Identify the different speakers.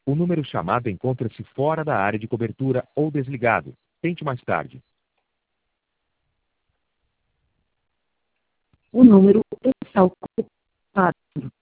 Speaker 1: O número chamado encontra-se fora da área de cobertura ou desligado. Tente mais tarde.
Speaker 2: O número está ocupado.